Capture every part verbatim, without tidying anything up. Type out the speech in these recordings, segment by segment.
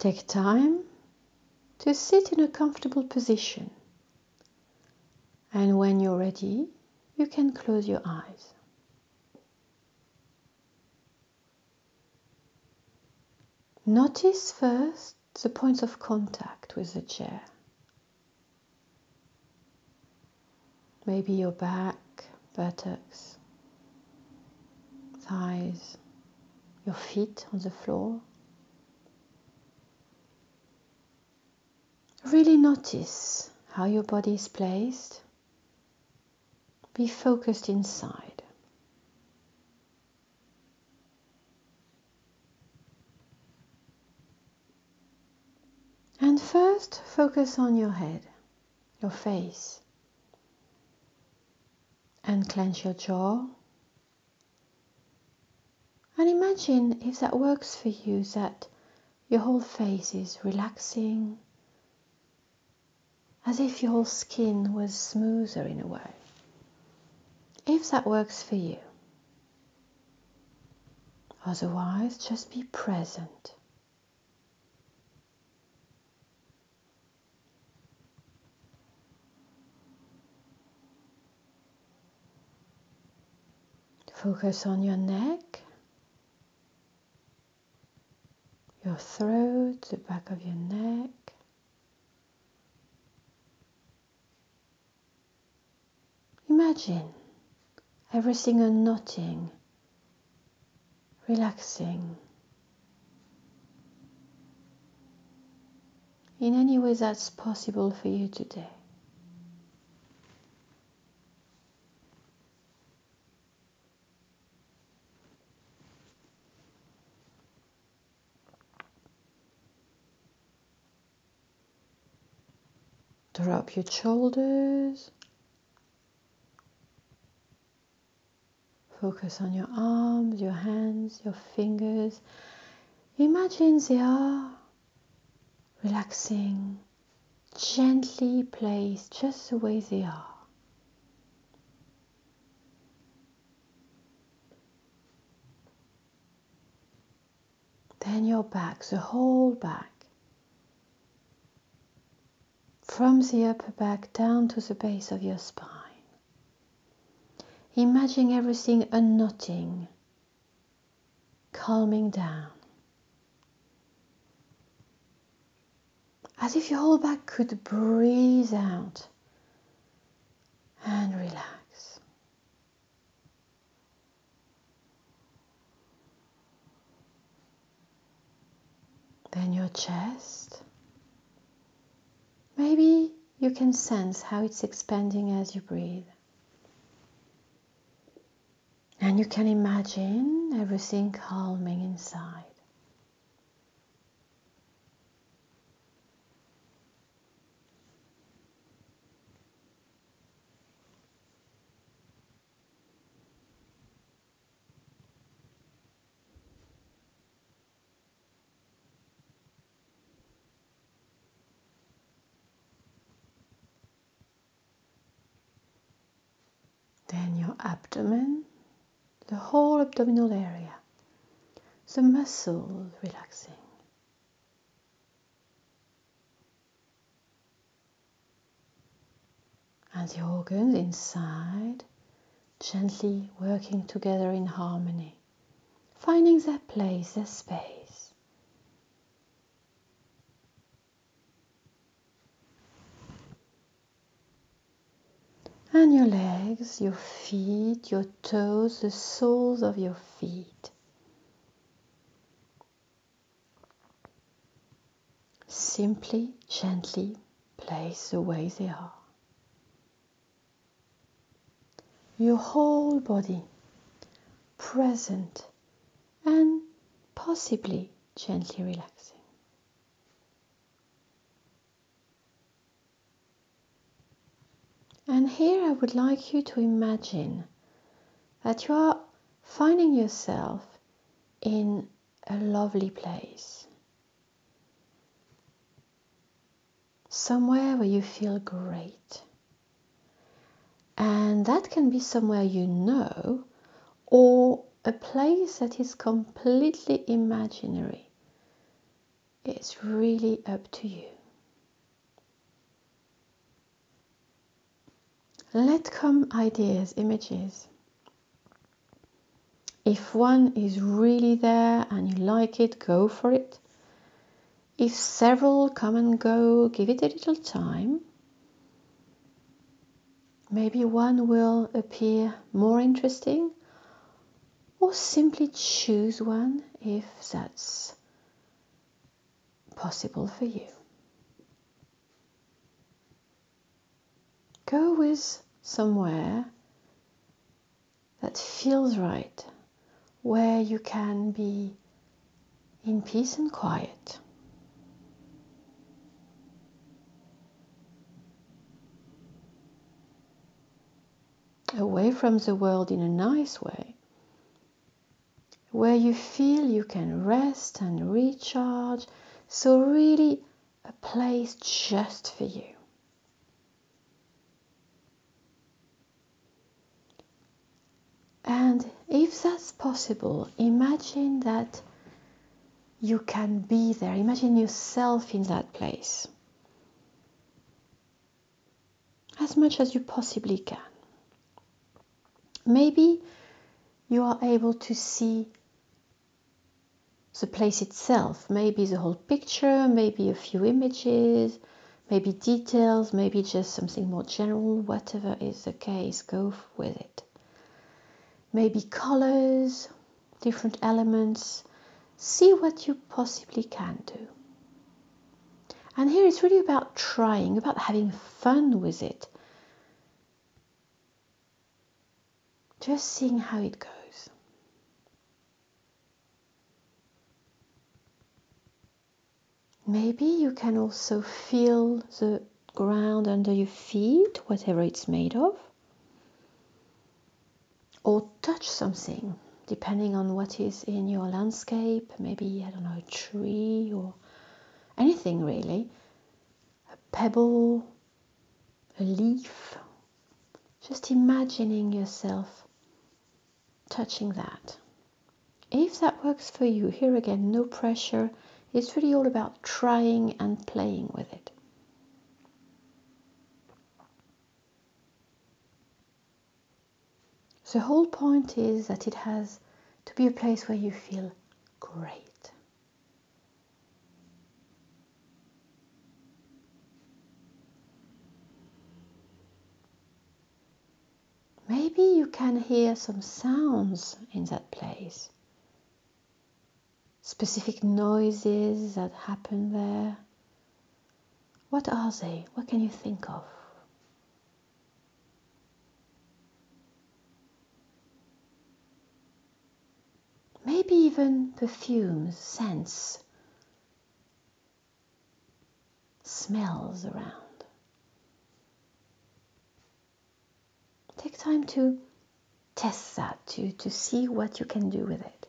Take time to sit in a comfortable position, and when you're ready, you can close your eyes. Notice first the points of contact with the chair. Maybe your back, buttocks, thighs, your feet on the floor. Really notice how your body is placed. Be focused inside. And first, focus on your head, your face. And clench your jaw. And imagine, if that works for you, that your whole face is relaxing, as if your whole skin was smoother in a way. If that works for you. Otherwise, just be present. Focus on your neck, your throat, the back of your neck. Imagine everything unknotting, relaxing, in any way that's possible for you today. Drop your shoulders. Focus on your arms, your hands, your fingers. Imagine they are relaxing, gently placed just the way they are. Then your back, the whole back. From the upper back down to the base of your spine. Imagine everything unknotting, calming down. As if your whole back could breathe out and relax. Then your chest. Maybe you can sense how it's expanding as you breathe. And you can imagine everything calming inside. Then your abdomen, the whole abdominal area, the muscles relaxing. And the organs inside, gently working together in harmony, finding their place, their space. And your legs, your feet, your toes, the soles of your feet. Simply, gently place the way they are. Your whole body present and possibly gently relaxing. And here I would like you to imagine that you are finding yourself in a lovely place. Somewhere where you feel great. And that can be somewhere you know, or a place that is completely imaginary, It's really up to you. Let come ideas, images. If one is really there and you like it, go for it. If several come and go, give it a little time. Maybe one will appear more interesting, or simply choose one if that's possible for you. Go with somewhere that feels right, where you can be in peace and quiet. Away from the world in a nice way, where you feel you can rest and recharge. So really a place just for you. And if that's possible, imagine that you can be there. Imagine yourself in that place as much as you possibly can. Maybe you are able to see the place itself, maybe the whole picture, maybe a few images, maybe details, maybe just something more general. Whatever is the case, go with it. Maybe colors, different elements. See what you possibly can do. And here it's really about trying, about having fun with it. Just seeing how it goes. Maybe you can also feel the ground under your feet, whatever it's made of. Or touch something, depending on what is in your landscape. Maybe, I don't know, a tree or anything really. A pebble, a leaf. Just imagining yourself touching that. If that works for you, here again, no pressure. It's really all about trying and playing with it. The whole point is that it has to be a place where you feel great. Maybe you can hear some sounds in that place. Specific noises that happen there. What are they? What can you think of? Maybe even perfumes, scents, smells around. Take time to test that, to, to see what you can do with it.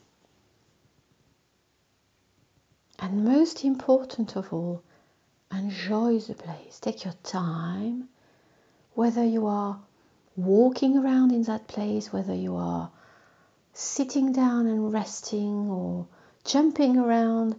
And most important of all, enjoy the place. Take your time, whether you are walking around in that place, whether you are sitting down and resting or jumping around.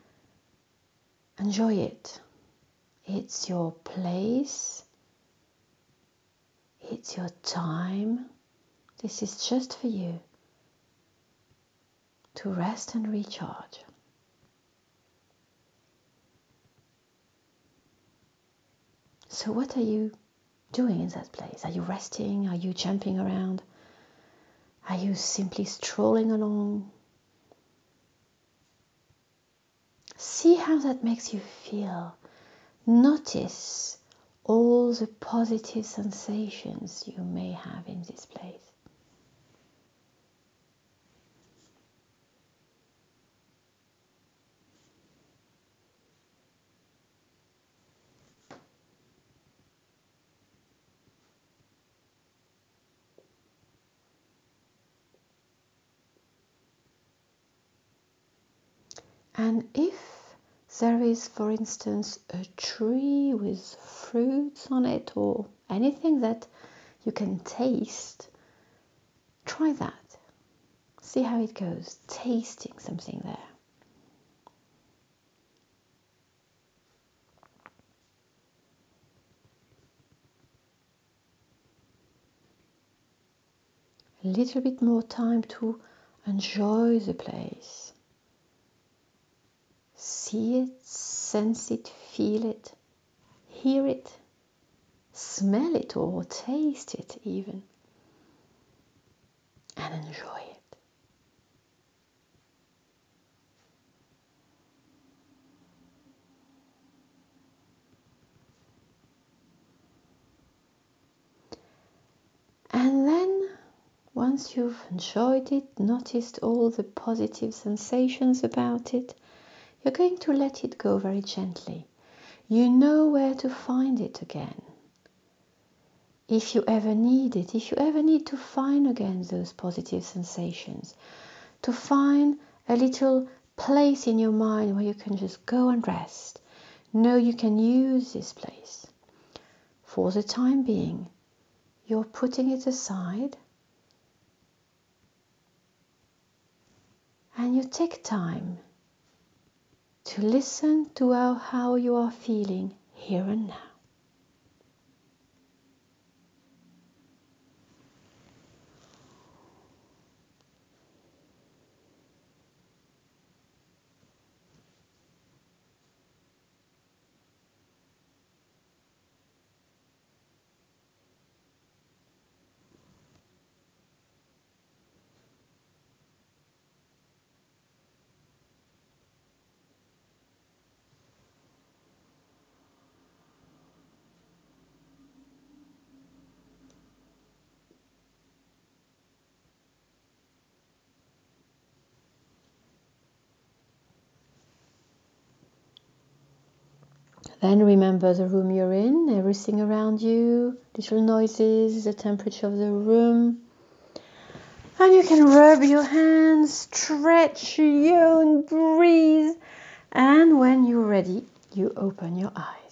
Enjoy it. It's your place. It's your time. This is just for you to rest and recharge. So what are you doing in that place? Are you resting? Are you jumping around? Are you simply strolling along? See how that makes you feel. Notice all the positive sensations you may have in this place. And if there is, for instance, a tree with fruits on it or anything that you can taste, try that. See how it goes, tasting something there. a little bit more time to enjoy the place. See it, sense it, feel it, hear it, smell it or taste it even, and enjoy it. And then, once you've enjoyed it, noticed all the positive sensations about it, you're going to let it go very gently. You know where to find it again. If you ever need it, if you ever need to find again those positive sensations, to find a little place in your mind where you can just go and rest, know you can use this place. For the time being, you're putting it aside, and you take time to listen to how, how you are feeling here and now. Then remember the room you're in, everything around you, little noises, the temperature of the room. And you can rub your hands, stretch, yawn, breathe. And when you're ready, you open your eyes.